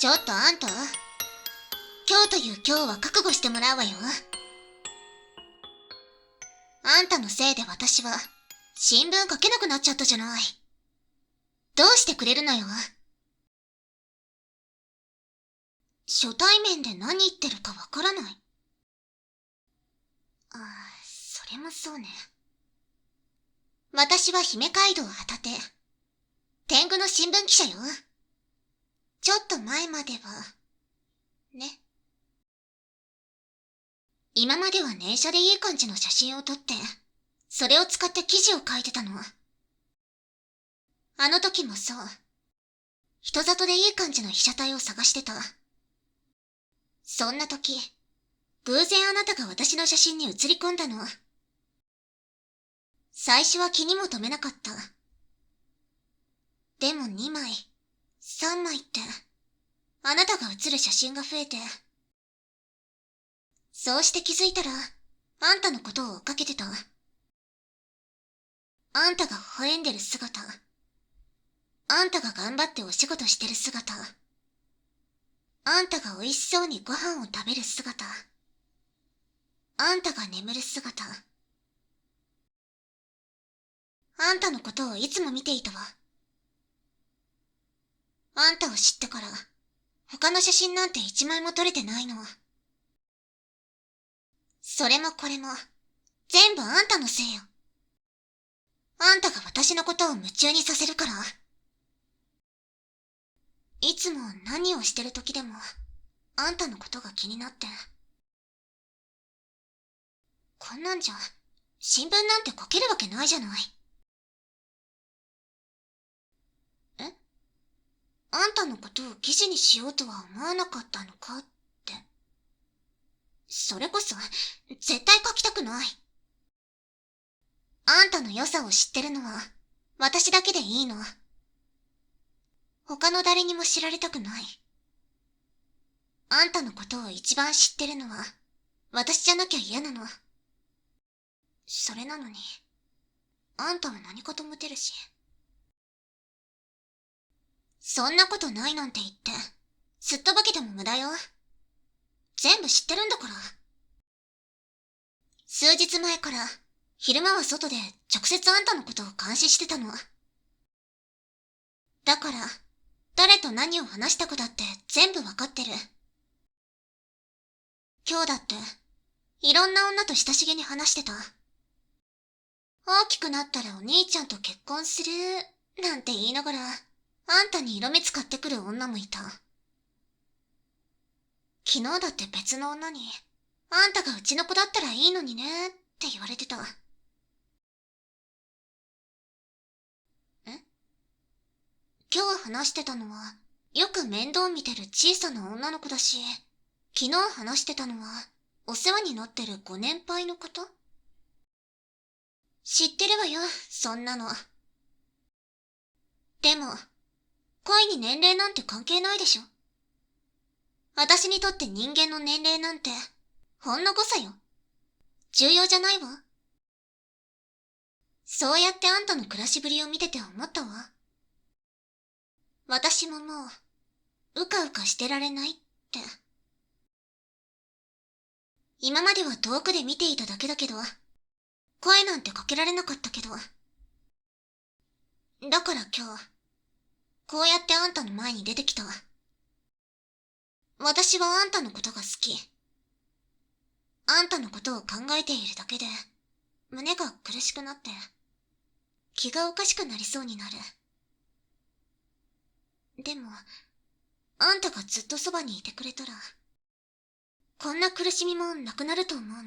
ちょっとあんた、今日という今日は覚悟してもらうわよ。あんたのせいで私は新聞書けなくなっちゃったじゃない。どうしてくれるのよ。初対面で何言ってるかわからない。それもそうね。私は姫街道旗手、天狗の新聞記者よ。ちょっと前までは、ね。今までは念写でいい感じの写真を撮って、それを使って記事を書いてたの。あの時もそう。人里でいい感じの被写体を探してた。そんな時、偶然あなたが私の写真に写り込んだの。最初は気にも留めなかった。でも2枚、3枚って、あなたが写る写真が増えて、そうして気づいたら、あんたのことを追っかけてた。あんたが微笑んでる姿、あんたが頑張ってお仕事してる姿、あんたが美味しそうにご飯を食べる姿、あんたが眠る姿、あんたのことをいつも見ていたわ。あんたを知ってから、他の写真なんて一枚も撮れてないの。それもこれも、全部あんたのせいよ。あんたが私のことを夢中にさせるから。いつも何をしてる時でも、あんたのことが気になって。こんなんじゃ、新聞なんて書けるわけないじゃない。え？あんたのことを記事にしようとは思わなかったのかって。それこそ、絶対書きたくない。あんたの良さを知ってるのは、私だけでいいの。他の誰にも知られたくない。あんたのことを一番知ってるのは、私じゃなきゃ嫌なの。それなのに、あんたは何かとモテるし。そんなことないなんて言って、すっとぼけても無駄よ。全部知ってるんだから。数日前から、昼間は外で直接あんたのことを監視してたの。だから、誰と何を話したかだって全部わかってる。今日だって、いろんな女と親しげに話してた。大きくなったらお兄ちゃんと結婚する、なんて言いながら、あんたに色目使ってくる女もいた。昨日だって別の女に、あんたがうちの子だったらいいのにね、って言われてた。今日話してたのは、よく面倒見てる小さな女の子だし、昨日話してたのは、お世話になってるご年配の方？知ってるわよ、そんなの。でも、恋に年齢なんて関係ないでしょ。私にとって人間の年齢なんて、ほんの誤差よ。重要じゃないわ。そうやってあんたの暮らしぶりを見てて思ったわ。私ももう、うかうかしてられないって。今までは遠くで見ていただけだけど、声なんてかけられなかったけど。だから今日、こうやってあんたの前に出てきた。私はあんたのことが好き。あんたのことを考えているだけで、胸が苦しくなって、気がおかしくなりそうになる。でも、あんたがずっとそばにいてくれたら、こんな苦しみもなくなると思うの。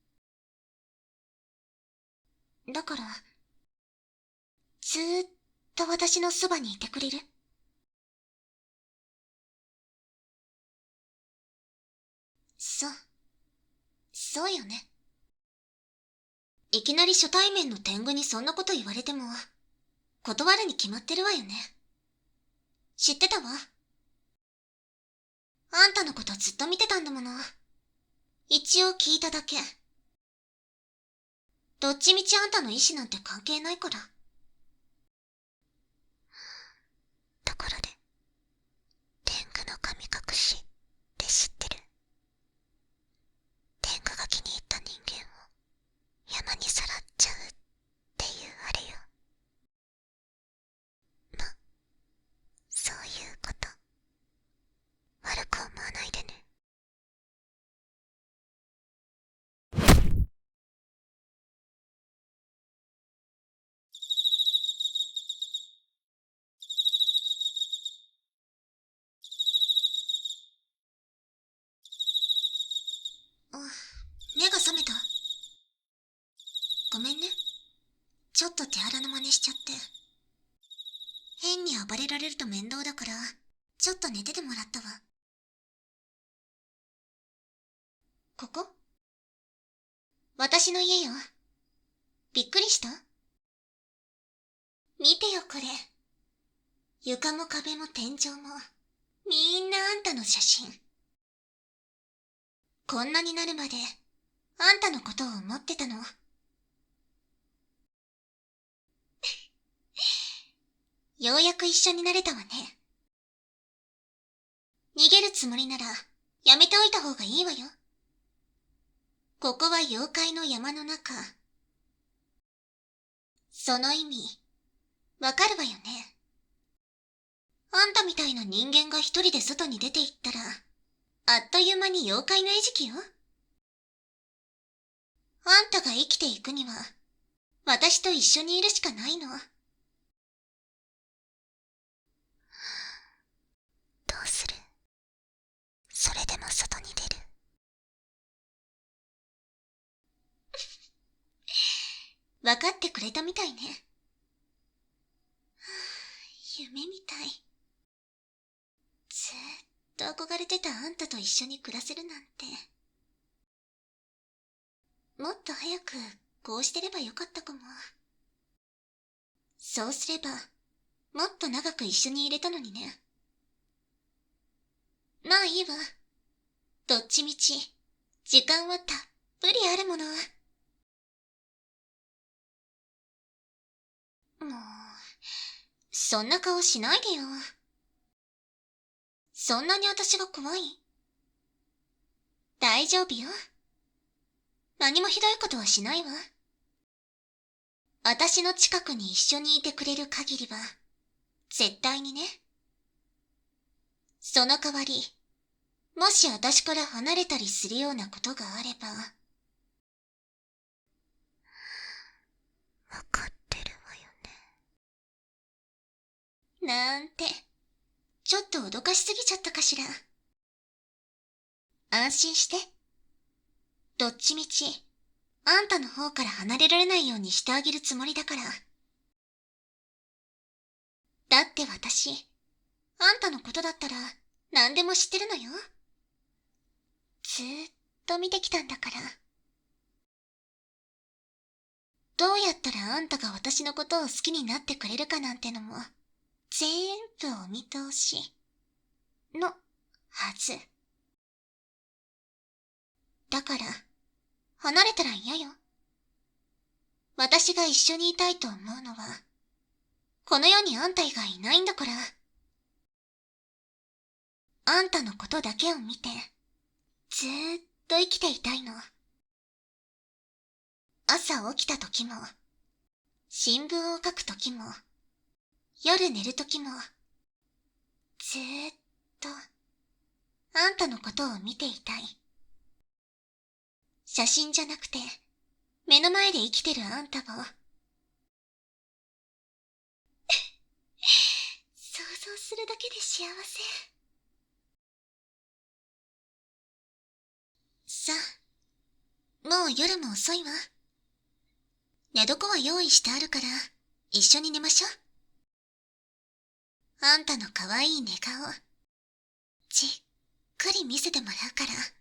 だから、ずーっと私のそばにいてくれる？そう。そうよね。いきなり初対面の天狗にそんなこと言われても、断るに決まってるわよね。知ってたわ。あんたのことずっと見てたんだもの。一応聞いただけ。どっちみちあんたの意思なんて関係ないから。ところで、天狗、 部の神隠しって知ってる？天狗が気に入った人間を山にさらっちゃうっていうあれよ。ま、そういうこと。悪く思わないでね。あ、目が覚めた？ごめんね。ちょっと手荒な真似しちゃって。変に暴れられると面倒だから、ちょっと寝ててもらったわ。ここ？私の家よ。びっくりした？見てよこれ。床も壁も天井も、みんなあんたの写真。こんなになるまで、あんたのことを思ってたの。ようやく一緒になれたわね。逃げるつもりなら、やめておいた方がいいわよ。ここは妖怪の山の中。その意味、わかるわよね。あんたみたいな人間が一人で外に出て行ったら、あっという間に妖怪の餌食よ。あんたが生きていくには、私と一緒にいるしかないの。どうする？それでも外に出る？わかってくれたみたいね。夢みたい。ずーっと憧れてたあんたと一緒に暮らせるなんて。もっと早くこうしてればよかったかも。そうすれば、もっと長く一緒にいれたのにね。まあいいわ。どっちみち、時間はたっぷりあるもの。もう、そんな顔しないでよ。そんなに私が怖い？大丈夫よ。何もひどいことはしないわ。私の近くに一緒にいてくれる限りは、絶対にね。その代わり、もし私から離れたりするようなことがあれば。わかってるわよね。なんて、ちょっと脅かしすぎちゃったかしら。安心して。どっちみち、あんたの方から離れられないようにしてあげるつもりだから。だって私、あんたのことだったら何でも知ってるのよ。ずーっと見てきたんだから。どうやったらあんたが私のことを好きになってくれるかなんてのも、全部お見通し。の、はず。だから、離れたら嫌よ。私が一緒にいたいと思うのは、この世にあんた以外いないんだから。あんたのことだけを見て、ずーっと生きていたいの。朝起きた時も、新聞を書く時も、夜寝る時も、ずーっと、あんたのことを見ていたい。写真じゃなくて、目の前で生きてるあんたを、想像するだけで幸せ。さあ、もう夜も遅いわ。寝床は用意してあるから、一緒に寝ましょう。あんたの可愛い寝顔、じっくり見せてもらうから。